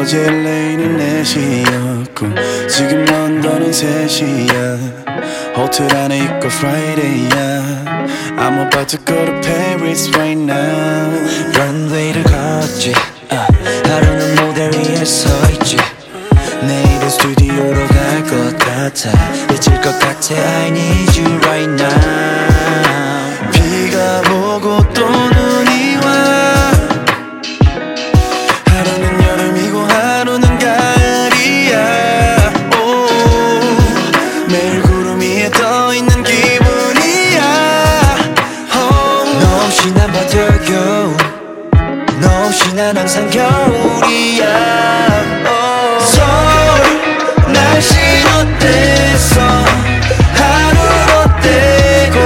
어제 LA는 4시였고 지금 런던은 3시야. 호텔 안에 있고 Friday야. I'm about to go to Paris right now. 런웨이를 걷지 하루는 무대 위에 서있지. 내일은 스튜디오로 갈 것 같아. 미칠 것 같아. I need you right now. 비가 오고 또 눈이 와. 하루는 여름이고 하루는 가을이야. 매일 구름 위에 떠있는 기분이야. 너 없이 난 버텨요. 너 없이 난 항상 겨울이야. 날씨 어땠어? 하루 어때고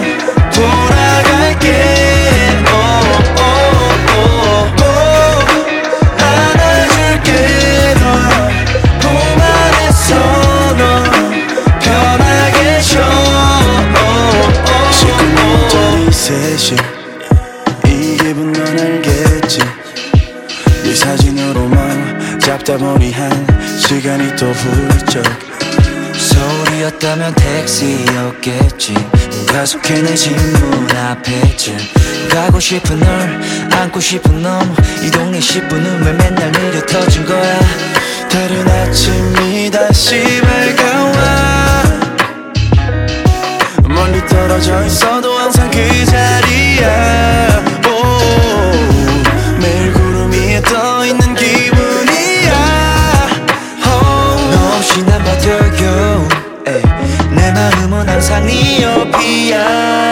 돌아갈게. 안아줄게. 널 봄 안에서 너 편하게 쉬어. 시끄러운 저녁 3시 이 기분 넌 알겠지. 네 사진으로만 잡다 보니 한 시간이 또 훌쩍. 서울이었다면 택시였겠지. 가속해 내 집 문 앞에쯤 가고 싶은 널 안고 싶은 놈. 이 동네 10분 후면 맨날 느려 터진 거야. 다른 아침이 다시 밝아와. 멀리 떨어져 있어도 항상 그 자리야. 매일 구름 위에 떠있는 기분이야. 너 없이 난 버텨요. 내 마음은 항상 네 옆이야.